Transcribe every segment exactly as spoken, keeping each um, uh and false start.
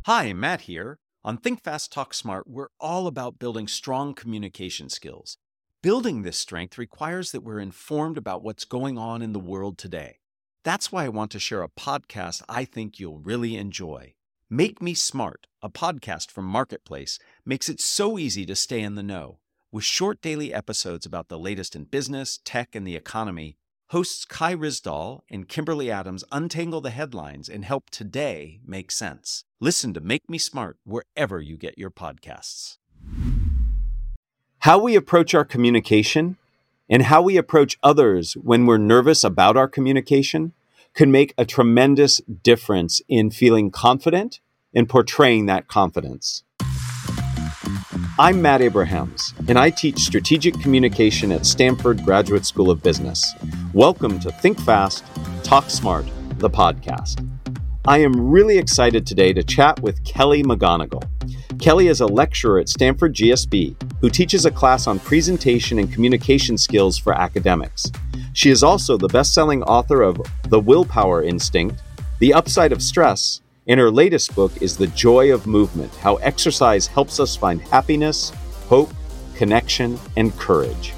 Hi, Matt here. On Think Fast, Talk Smart, we're all about building strong communication skills. Building this strength requires that we're informed about what's going on in the world today. That's why I want to share a podcast I think you'll really enjoy. Make Me Smart, a podcast from Marketplace, makes it so easy to stay in the know. With short daily episodes about the latest in business, tech, and the economy, hosts Kai Rizdal and Kimberly Adams untangle the headlines and help today make sense. Listen to Make Me Smart wherever you get your podcasts. How we approach our communication and how we approach others when we're nervous about our communication can make a tremendous difference in feeling confident and portraying that confidence. I'm Matt Abrahams, and I teach strategic communication at Stanford Graduate School of Business. Welcome to Think Fast, Talk Smart, the podcast. I am really excited today to chat with Kelly McGonigal. Kelly is a lecturer at Stanford G S B who teaches a class on presentation and communication skills for academics. She is also the best-selling author of The Willpower Instinct, The Upside of Stress, and her latest book is The Joy of Movement, How Exercise Helps Us Find Happiness, Hope, Connection, and Courage.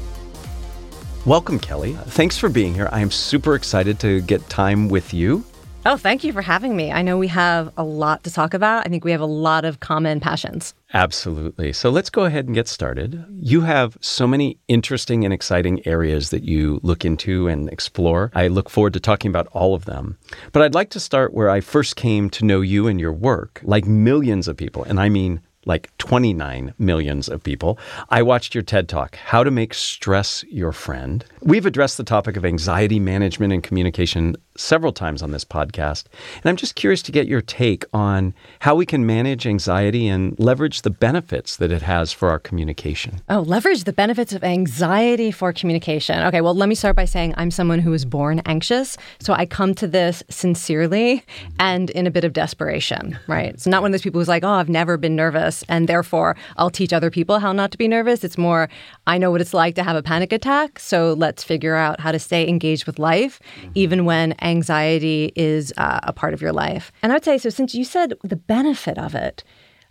Welcome, Kelly. Thanks for being here. I am super excited to get time with you. Oh, thank you for having me. I know we have a lot to talk about. I think we have a lot of common passions. Absolutely. So let's go ahead and get started. You have so many interesting and exciting areas that you look into and explore. I look forward to talking about all of them. But I'd like to start where I first came to know you and your work. Like millions of people, and I mean like twenty-nine millions of people, I watched your TED Talk, How to Make Stress Your Friend. We've addressed the topic of anxiety management and communication several times on this podcast. And I'm just curious to get your take on how we can manage anxiety and leverage the benefits that it has for our communication. Oh, leverage the benefits of anxiety for communication. Okay, well, let me start by saying I'm someone who was born anxious. So I come to this sincerely and in a bit of desperation, right? So not one of those people who's like, oh, I've never been nervous, and therefore I'll teach other people how not to be nervous. It's more, I know what it's like to have a panic attack, so let's figure out how to stay engaged with life, even when anxiety is uh, a part of your life. And I would say, so since you said the benefit of it,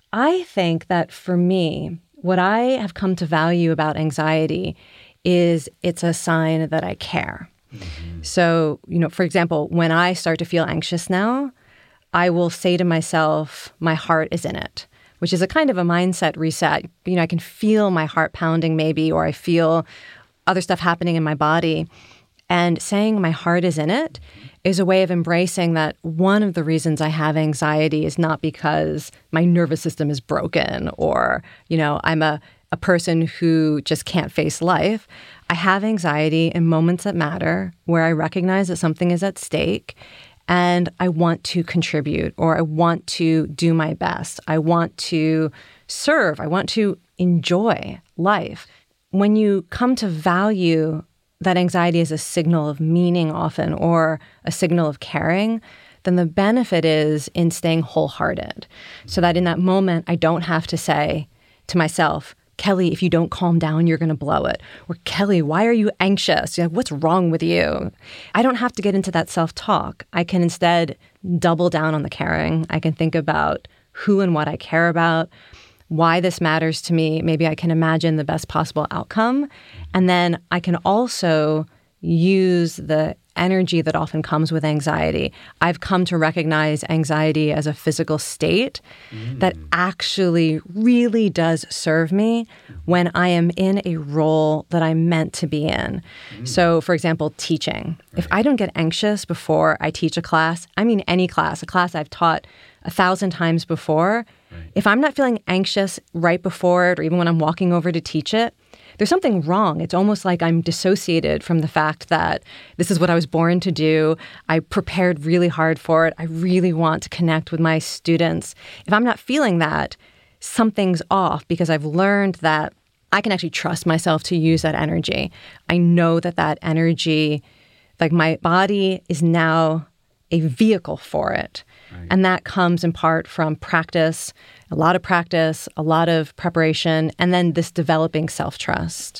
I think that for me, what I have come to value about anxiety is it's a sign that I care. Mm-hmm. So, you know, for example, when I start to feel anxious now, I will say to myself, my heart is in it, which is a kind of a mindset reset. You know, I can feel my heart pounding maybe, or I feel other stuff happening in my body. And saying my heart is in it is a way of embracing that one of the reasons I have anxiety is not because my nervous system is broken or, you know, I'm a, a person who just can't face life. I have anxiety in moments that matter where I recognize that something is at stake and I want to contribute or I want to do my best. I want to serve. I want to enjoy life. When you come to value that anxiety is a signal of meaning often or a signal of caring, then the benefit is in staying wholehearted. So that in that moment, I don't have to say to myself, Kelly, if you don't calm down, you're going to blow it. Or Kelly, why are you anxious? You know, what's wrong with you? I don't have to get into that self-talk. I can instead double down on the caring. I can think about who and what I care about, why this matters to me. Maybe I can imagine the best possible outcome. And then I can also use the energy that often comes with anxiety. I've come to recognize anxiety as a physical state mm. that actually really does serve me when I am in a role that I'm meant to be in. Mm. So, for example, teaching. Right. If I don't get anxious before I teach a class, I mean any class, a class I've taught a thousand times before, right. If I'm not feeling anxious right before it or even when I'm walking over to teach it, there's something wrong. It's almost like I'm dissociated from the fact that this is what I was born to do. I prepared really hard for it. I really want to connect with my students. If I'm not feeling that, something's off because I've learned that I can actually trust myself to use that energy. I know that that energy, like my body is now a vehicle for it. Right. And that comes in part from practice, a lot of practice, a lot of preparation, and then this developing self-trust.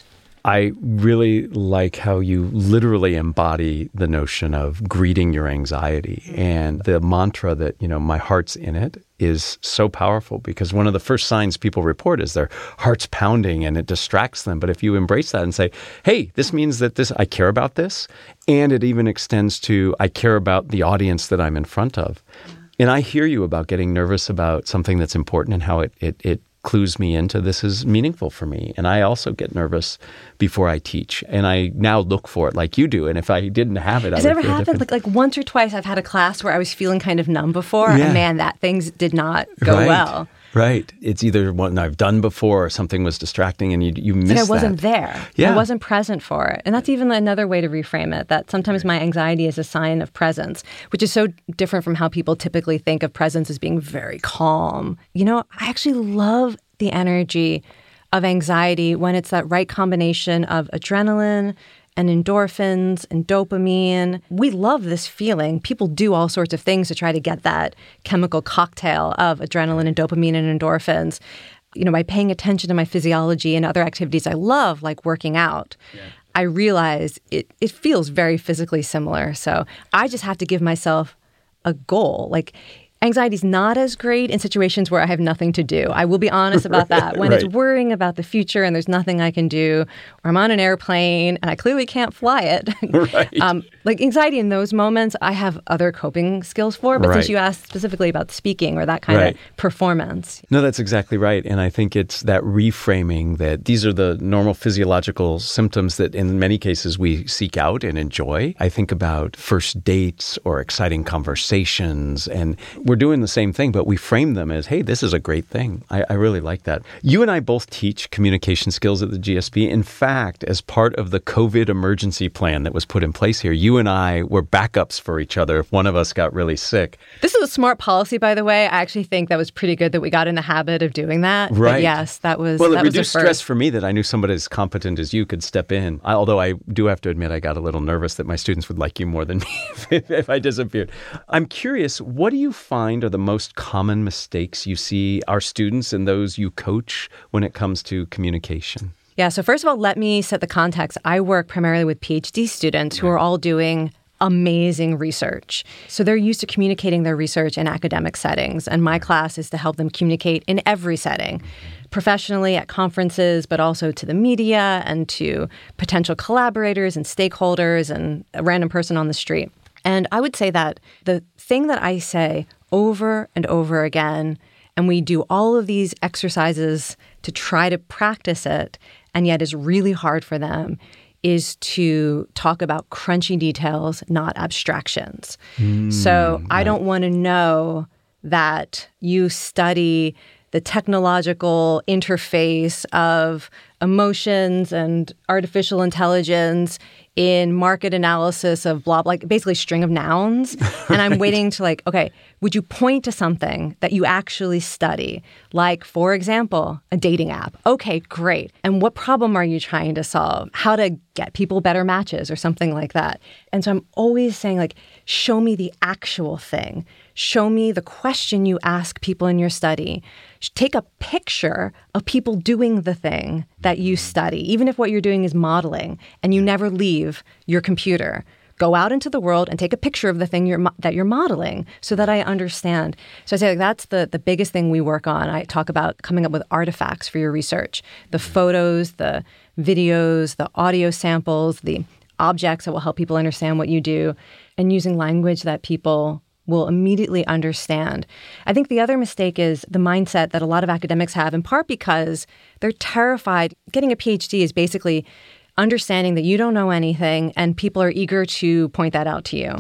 I really like how you literally embody the notion of greeting your anxiety. And the mantra that, you know, my heart's in it is so powerful, because one of the first signs people report is their heart's pounding and it distracts them. But if you embrace that and say, hey, this means that this, I care about this. And it even extends to, I care about the audience that I'm in front of. Yeah. And I hear you about getting nervous about something that's important and how it, it, it clues me into this is meaningful for me. And I also get nervous before I teach. And I now look for it like you do. And if I didn't have it, Has I it would ever feel happened? Like, like once or twice I've had a class where I was feeling kind of numb before. Yeah. And man, that things did not go right. well. Right. It's either one I've done before or something was distracting and you you miss like that. I wasn't there. Yeah. I wasn't present for it. And that's even another way to reframe it, that sometimes my anxiety is a sign of presence, which is so different from how people typically think of presence as being very calm. You know, I actually love the energy of anxiety when it's that right combination of adrenaline and endorphins and dopamine. We love this feeling. People do all sorts of things to try to get that chemical cocktail of adrenaline and dopamine and endorphins. You know, by paying attention to my physiology and other activities I love, like working out, yeah. I realize it, it feels very physically similar. So I just have to give myself a goal. Like, anxiety is not as great in situations where I have nothing to do. I will be honest about that. When right. it's worrying about the future and there's nothing I can do, or I'm on an airplane and I clearly can't fly it. right. um, like anxiety in those moments, I have other coping skills for. But right. since you asked specifically about speaking or that kind right. of performance. No, that's exactly right. And I think it's that reframing that these are the normal physiological symptoms that in many cases we seek out and enjoy. I think about first dates or exciting conversations, and we're doing the same thing, but we frame them as, hey, this is a great thing. I, I really like that. You and I both teach communication skills at the G S B. In fact, as part of the COVID emergency plan that was put in place here, you and I were backups for each other if one of us got really sick. This is a smart policy, by the way. I actually think that was pretty good that we got in the habit of doing that. Right. But yes, that was Well, it that was reduced stress for me that I knew somebody as competent as you could step in. I, although I do have to admit I got a little nervous that my students would like you more than me if, if I disappeared. I'm curious, what do you find are the most common mistakes you see our students and those you coach when it comes to communication? Yeah, so first of all, let me set the context. I work primarily with PhD students who are all doing amazing research. So they're used to communicating their research in academic settings, and my class is to help them communicate in every setting, professionally at conferences, but also to the media and to potential collaborators and stakeholders and a random person on the street. And I would say that the thing that I say over and over again, and we do all of these exercises to try to practice it, and yet is really hard for them, is to talk about crunchy details, not abstractions. Mm, so right. I don't want to know that you study the technological interface of emotions and artificial intelligence in market analysis of blah, blah, like basically string of nouns. And I'm waiting to like, okay, would you point to something that you actually study? Like, for example, a dating app. Okay, great. And what problem are you trying to solve? How to get people better matches or something like that. And so I'm always saying like, show me the actual thing. Show me the question you ask people in your study. Take a picture of people doing the thing that you study, even if what you're doing is modeling and you never leave your computer. Go out into the world and take a picture of the thing you're mo- that you're modeling so that I understand. So I say like, that's the, the biggest thing we work on. I talk about coming up with artifacts for your research, the photos, the videos, the audio samples, the objects that will help people understand what you do, and using language that people will immediately understand. I think the other mistake is the mindset that a lot of academics have, in part because they're terrified. Getting a PhD is basically understanding that you don't know anything and people are eager to point that out to you.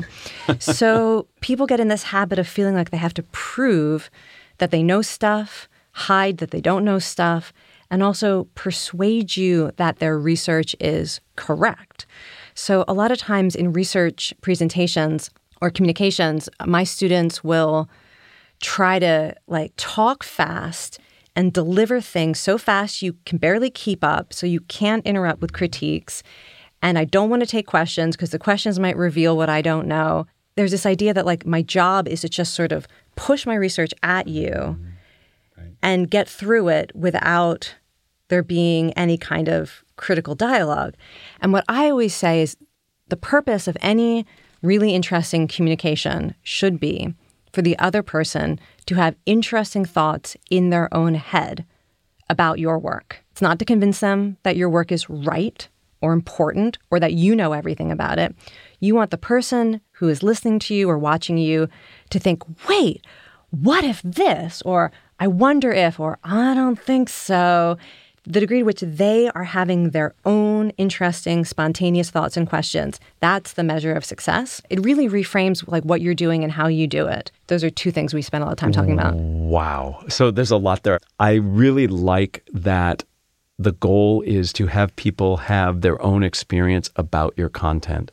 So people get in this habit of feeling like they have to prove that they know stuff, hide that they don't know stuff, and also persuade you that their research is correct. So a lot of times in research presentations or communications, my students will try to like talk fast and deliver things so fast you can barely keep up, so you can't interrupt with critiques. And I don't want to take questions because the questions might reveal what I don't know. There's this idea that like my job is to just sort of push my research at you mm-hmm. right. and get through it without there being any kind of critical dialogue. And what I always say is the purpose of any really interesting communication should be for the other person to have interesting thoughts in their own head about your work. It's not to convince them that your work is right or important or that you know everything about it. You want the person who is listening to you or watching you to think, wait, what if this? Or I wonder if, or I don't think so. The degree to which they are having their own interesting, spontaneous thoughts and questions, that's the measure of success. It really reframes like what you're doing and how you do it. Those are two things we spend a lot of time talking about. Wow. So there's a lot there. I really like that the goal is to have people have their own experience about your content.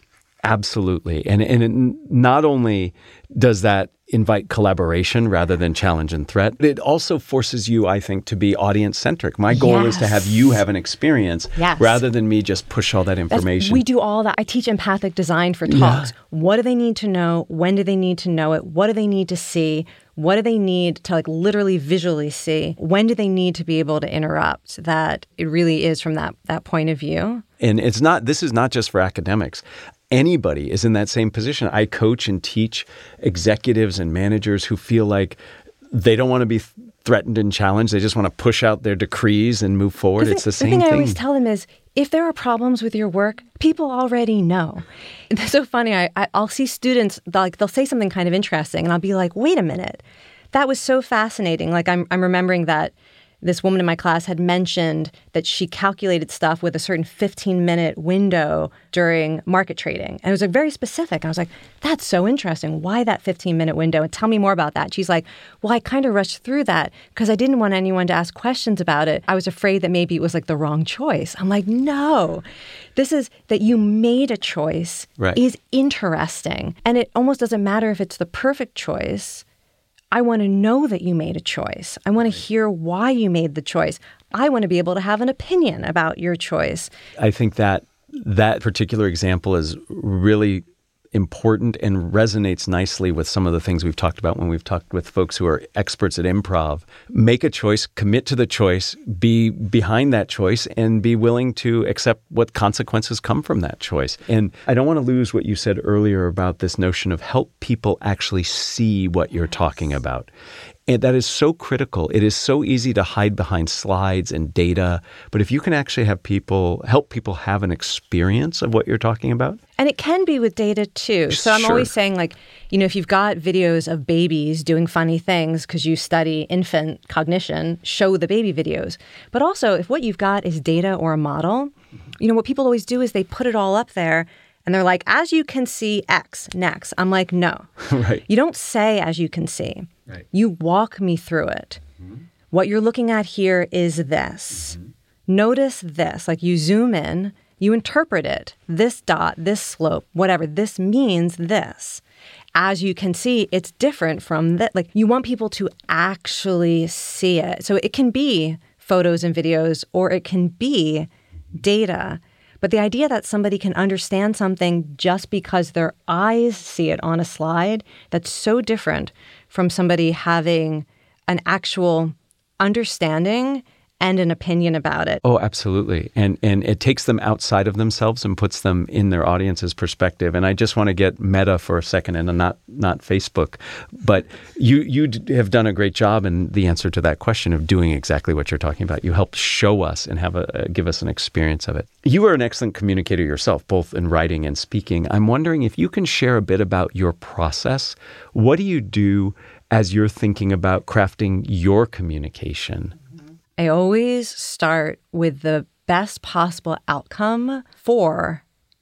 Absolutely. And, and it not only does that invite collaboration rather than challenge and threat, but it also forces you, I think, to be audience-centric. My goal Yes. is to have you have an experience Yes. rather than me just push all that That's- information. we do all that. I teach empathic design for talks. What do they need to know? When do they need to know it? What do they need to see? What do they need to like literally visually see? When do they need to be able to interrupt? That it really is from that that point of view. And it's not, this is not just for academics. Anybody is in that same position. I coach and teach executives and managers who feel like they don't want to be th- threatened and challenged. They just want to push out their decrees and move forward. The It's the thing, same the thing I thing. always tell them is, if there are problems with your work, people already know. It's so funny. I, I, I'll see students, they'll, like, they'll say something kind of interesting, and I'll be like, wait a minute. That was so fascinating. Like, I'm, I'm remembering that this woman in my class had mentioned that she calculated stuff with a certain fifteen-minute window during market trading. And it was like very specific. I was like, that's so interesting. Why that fifteen-minute window? And tell me more about that. She's like, well, I kind of rushed through that because I didn't want anyone to ask questions about it. I was afraid that maybe it was like the wrong choice. I'm like, no. This is that you made a choice Right. is interesting. And it almost doesn't matter if it's the perfect choice. I want to know that you made a choice. I want to hear why you made the choice. I want to be able to have an opinion about your choice. I think that that particular example is really important and resonates nicely with some of the things we've talked about when we've talked with folks who are experts at improv. Make a choice, commit to the choice, be behind that choice, and be willing to accept what consequences come from that choice. And I don't want to lose what you said earlier about this notion of help people actually see what you're talking about. And that is so critical. It is so easy to hide behind slides and data. But if you can actually have people, help people have an experience of what you're talking about. And it can be with data too. So I'm Sure. always saying, like, you know, if you've got videos of babies doing funny things because you study infant cognition, show the baby videos. But also, if what you've got is data or a model, you know, what people always do is they put it all up there and they're like, as you can see, X, next. I'm like, no. Right. You don't say as you can see. Right. You walk me through it. Mm-hmm. What you're looking at here is this. Mm-hmm. Notice this. Like, you zoom in, you interpret it. This dot, this slope, whatever. This means this. As you can see, it's different from that. Like, you want people to actually see it. So it can be photos and videos, or it can be data. But the idea that somebody can understand something just because their eyes see it on a slide, that's so different from somebody having an actual understanding and an opinion about it. Oh, absolutely. And and it takes them outside of themselves and puts them in their audience's perspective. And I just want to get meta for a second and not not Facebook. But you you d- have done a great job in the answer to that question of doing exactly what you're talking about. You helped show us and have a, a give us an experience of it. You are an excellent communicator yourself, both in writing and speaking. I'm wondering if you can share a bit about your process. What do you do as you're thinking about crafting your communication? I always start with the best possible outcome for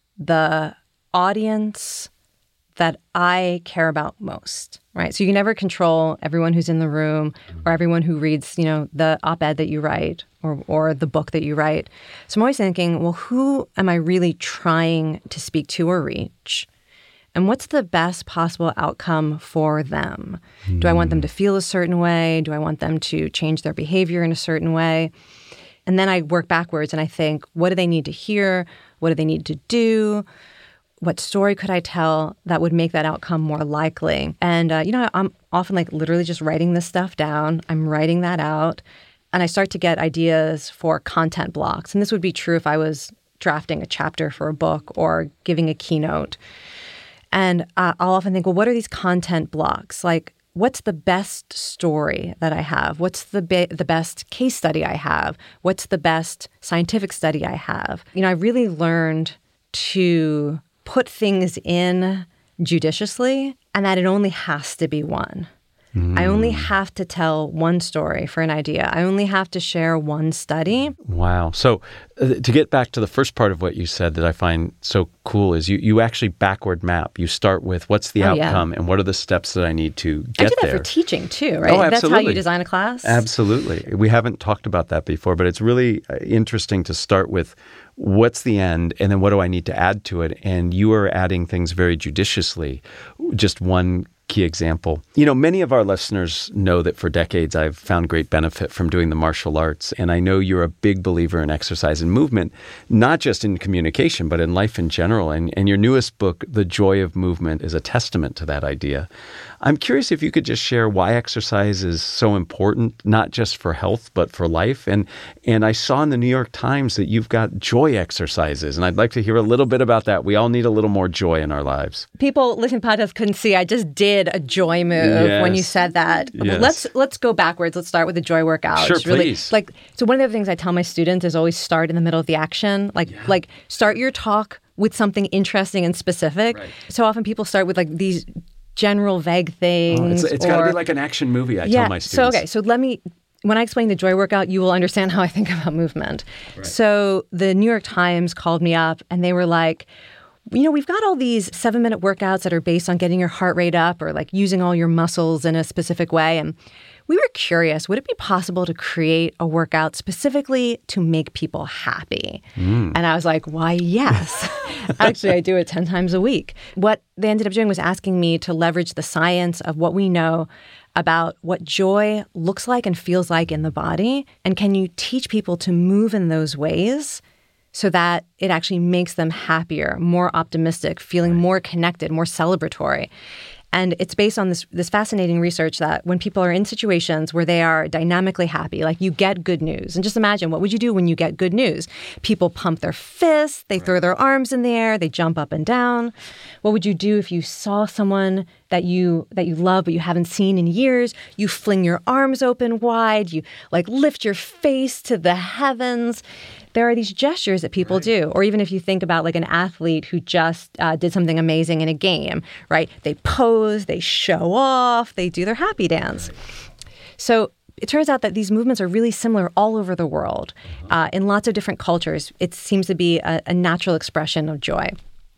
the audience that I care about most, right? So you can never control everyone who's in the room or everyone who reads, you know, the op-ed that you write or or the book that you write. So I'm always thinking, well, who am I really trying to speak to or reach? And what's the best possible outcome for them? Mm. Do I want them to feel a certain way? Do I want them to change their behavior in a certain way? And then I work backwards and I think, what do they need to hear? What do they need to do? What story could I tell that would make that outcome more likely? And, uh, you know, I'm often like literally just writing this stuff down. I'm writing that out. and I start to get ideas for content blocks. And this would be true if I was drafting a chapter for a book or giving a keynote. And uh, I'll often think, well, what are these content blocks? Like, what's the best story that I have? What's the be- the best case study I have? What's the best scientific study I have? You know, I really learned to put things in judiciously and that it only has to be one. Mm. I only have to tell one story for an idea. I only have to share one study. Wow. So uh, to get back to the first part of what you said that I find so cool is you, you actually backward map. You start with what's the oh, outcome yeah. and what are the steps that I need to get there. I do that there. for teaching too, right? Oh, absolutely. That's how you design a class? Absolutely. We haven't talked about that before, but it's really interesting to start with what's the end and then what do I need to add to it? And you are adding things very judiciously. Just one key example. You know, many of our listeners know that for decades I've found great benefit from doing the martial arts. And I know you're a big believer in exercise and movement, not just in communication, but in life in general. And, and your newest book, The Joy of Movement, is a testament to that idea. I'm curious if you could just share why exercise is so important, not just for health, but for life. And and I saw in the New York Times that you've got joy exercises, and I'd like to hear a little bit about that. We all need a little more joy in our lives. People listening to podcasts couldn't see. I just did a joy move yes. when you said that. Yes. Let's let's go backwards. Let's start with the joy workout. Sure, it's really, please. Like, so one of the things I tell my students is always start in the middle of the action. Like, yeah. like start your talk with something interesting and specific. Right. So often people start with like these general vague things. Oh, it's it's or, got to be like an action movie, I yeah, tell my students. So, okay, so let me, when I explain the joy workout, you will understand how I think about movement. Right. So the New York Times called me up and they were like, you know, we've got all these seven-minute workouts that are based on getting your heart rate up or like using all your muscles in a specific way. And we were curious, would it be possible to create a workout specifically to make people happy? Mm. And I was like, why, yes. Actually, I do it ten times a week. What they ended up doing was asking me to leverage the science of what we know about what joy looks like and feels like in the body. And can you teach people to move in those ways so that it actually makes them happier, more optimistic, feeling right. more connected, more celebratory? And it's based on this this fascinating research that when people are in situations where they are dynamically happy, like you get good news. And just imagine, what would you do when you get good news? People pump their fists, they right. throw their arms in the air, they jump up and down. What would you do if you saw someone that you that you love but you haven't seen in years? You fling your arms open wide, you like lift your face to the heavens. There are these gestures that people right. do. Or even if you think about like an athlete who just uh, did something amazing in a game, right? They pose, they show off, they do their happy dance. Right. So it turns out that these movements are really similar all over the world. Uh, in lots of different cultures, it seems to be a, a natural expression of joy.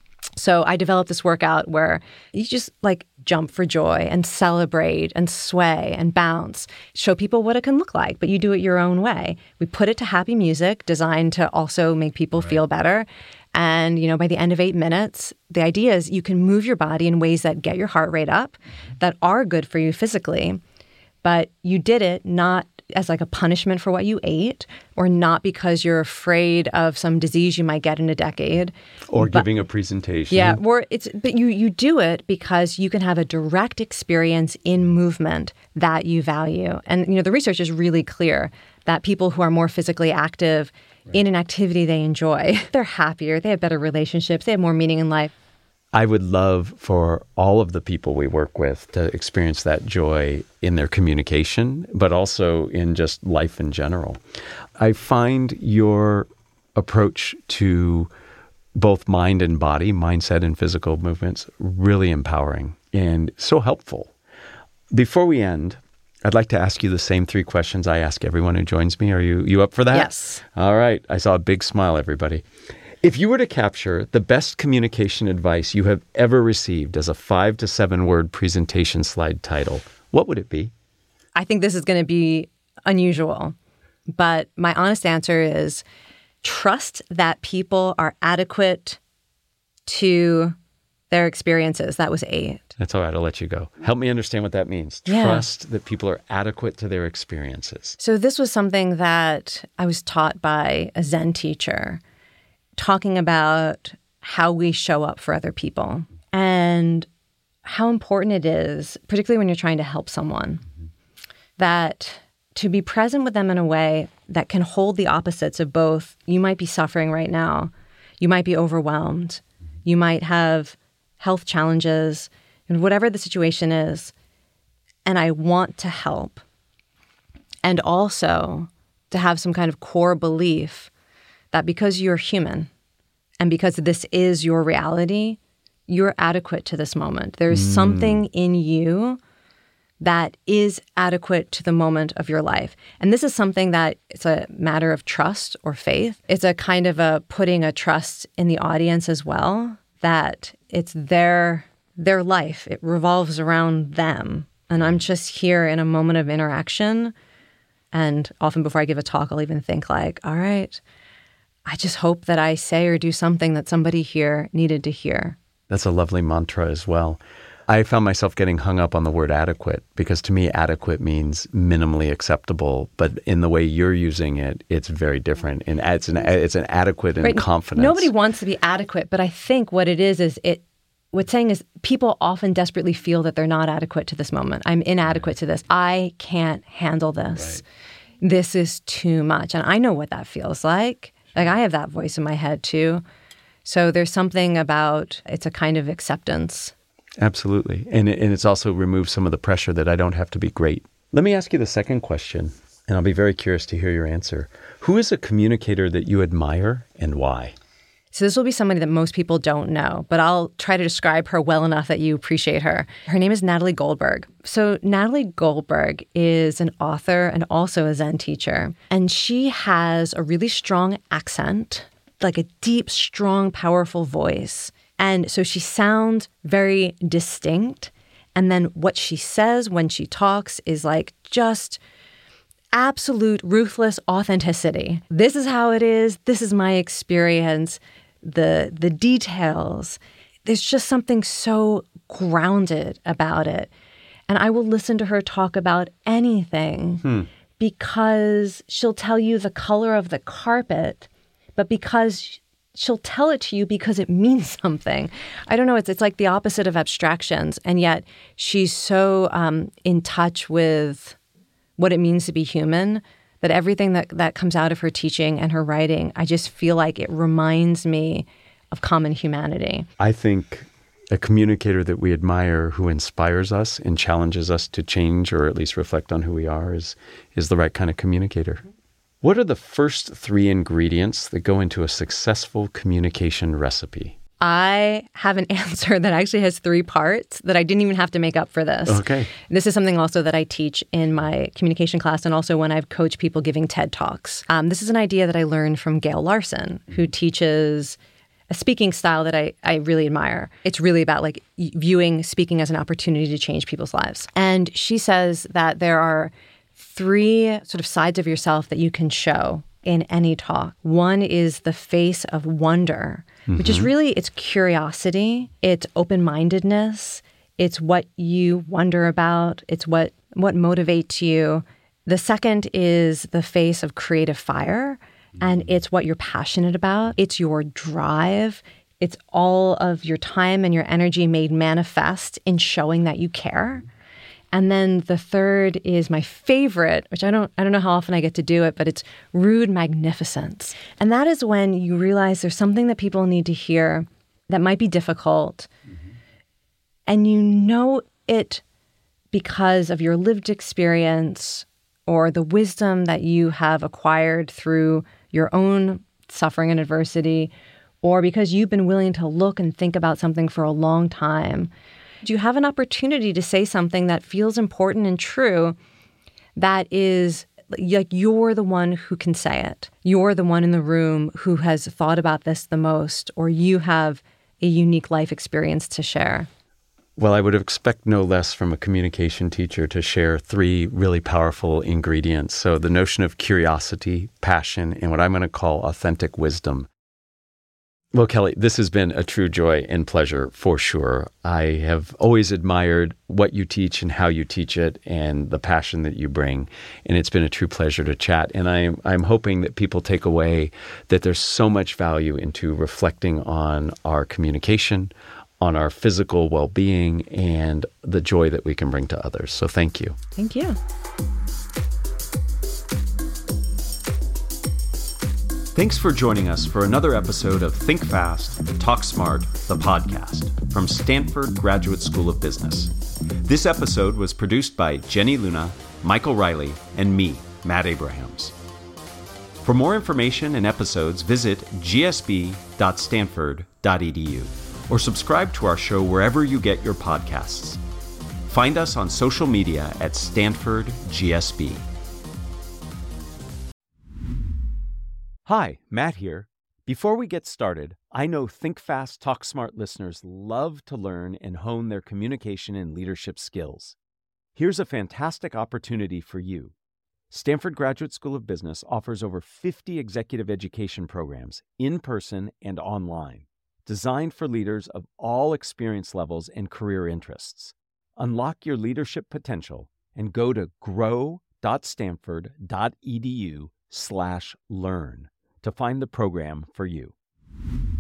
So I developed this workout where you just like jump for joy and celebrate and sway and bounce, show people what it can look like, but you do it your own way. We put it to happy music designed to also make people right. feel better. And, you know, by the end of eight minutes, the idea is you can move your body in ways that get your heart rate up, that are good for you physically, but you did it not as like a punishment for what you ate, or not because you're afraid of some disease you might get in a decade. Or but, giving a presentation. Yeah, or it's but you you do it because you can have a direct experience in movement that you value. And you know, the research is really clear that people who are more physically active right. in an activity they enjoy, they're happier, they have better relationships, they have more meaning in life. I would love for all of the people we work with to experience that joy in their communication, but also in just life in general. I find your approach to both mind and body, mindset and physical movements, really empowering and so helpful. Before we end, I'd like to ask you the same three questions I ask everyone who joins me. Are you, you up for that? Yes. All right. I saw a big smile, everybody. If you were to capture the best communication advice you have ever received as a five to seven word presentation slide title, what would it be? I think this is going to be unusual, but my honest answer is trust that people are adequate to their experiences. That was eight. That's all right. I'll let you go. Help me understand what that means. Yeah. Trust that people are adequate to their experiences. So this was something that I was taught by a Zen teacher, talking about how we show up for other people and how important it is, particularly when you're trying to help someone, mm-hmm. that to be present with them in a way that can hold the opposites of both. You might be suffering right now. You might be overwhelmed. You might have health challenges, and whatever the situation is. And I want to help. And also to have some kind of core belief that because you're human and because this is your reality, you're adequate to this moment. There's mm. something in you that is adequate to the moment of your life. And this is something that it's a matter of trust or faith. It's a kind of a putting a trust in the audience as well, that it's their their life. It revolves around them. And I'm just here in a moment of interaction. And often before I give a talk, I'll even think like, all right, I just hope that I say or do something that somebody here needed to hear. That's a lovely mantra as well. I found myself getting hung up on the word adequate because to me, adequate means minimally acceptable. But in the way you're using it, it's very different. And it's an, it's an adequate and right. confidence. Nobody wants to be adequate. But I think what it is, is it, what's saying is people often desperately feel that they're not adequate to this moment. I'm inadequate to this. I can't handle this. Right. This is too much. And I know what that feels like. Like I have that voice in my head too. So there's something about, it's a kind of acceptance. Absolutely. And, it, and it's also removed some of the pressure that I don't have to be great. Let me ask you the second question, and I'll be very curious to hear your answer. Who is a communicator that you admire and why? So this will be somebody that most people don't know, but I'll try to describe her well enough that you appreciate her. Her name is Natalie Goldberg. So Natalie Goldberg is an author and also a Zen teacher. And she has a really strong accent, like a deep, strong, powerful voice. And so she sounds very distinct. And then what she says when she talks is like just absolute ruthless authenticity. This is how it is. This is my experience. The the details. There's just something so grounded about it. And I will listen to her talk about anything hmm. because she'll tell you the color of the carpet, but because she'll tell it to you because it means something. I don't know. It's it's like the opposite of abstractions. And yet she's so um, in touch with what it means to be human that everything that, that comes out of her teaching and her writing, I just feel like it reminds me of common humanity. I think a communicator that we admire who inspires us and challenges us to change or at least reflect on who we are is, is the right kind of communicator. What are the first three ingredients that go into a successful communication recipe? I have an answer that actually has three parts that I didn't even have to make up for this. Okay. This is something also that I teach in my communication class and also when I've coached people giving TED Talks. Um, this is an idea that I learned from Gail Larson, who teaches a speaking style that I, I really admire. It's really about like viewing speaking as an opportunity to change people's lives. And she says that there are three sort of sides of yourself that you can show in any talk. One is the face of wonder, mm-hmm. which is really, it's curiosity, it's open-mindedness, it's what you wonder about, it's what, what motivates you. The second is the face of creative fire, and it's what you're passionate about. It's your drive. It's all of your time and your energy made manifest in showing that you care. And then the third is my favorite, which I don't I don't know how often I get to do it, but it's rude magnificence. And that is when you realize there's something that people need to hear that might be difficult. Mm-hmm. And you know it because of your lived experience or the wisdom that you have acquired through your own suffering and adversity, or because you've been willing to look and think about something for a long time. You have an opportunity to say something that feels important and true that is like you're the one who can say it. You're the one in the room who has thought about this the most, or you have a unique life experience to share. Well, I would expect no less from a communication teacher to share three really powerful ingredients. So the notion of curiosity, passion, and what I'm going to call authentic wisdom. Well, Kelly, this has been a true joy and pleasure for sure. I have always admired what you teach and how you teach it and the passion that you bring. And it's been a true pleasure to chat. And I'm, I'm hoping that people take away that there's so much value into reflecting on our communication, on our physical well-being, and the joy that we can bring to others. So thank you. Thank you. Thanks for joining us for another episode of Think Fast, Talk Smart, the podcast from Stanford Graduate School of Business. This episode was produced by Jenny Luna, Michael Riley, and me, Matt Abrahams. For more information and episodes, visit g s b dot stanford dot e d u or subscribe to our show wherever you get your podcasts. Find us on social media at Stanford G S B. Hi, Matt here. Before we get started, I know Think Fast, Talk Smart listeners love to learn and hone their communication and leadership skills. Here's a fantastic opportunity for you. Stanford Graduate School of Business offers over fifty executive education programs, in person and online, designed for leaders of all experience levels and career interests. Unlock your leadership potential and go to grow dot stanford dot e d u slash learn to find the program for you.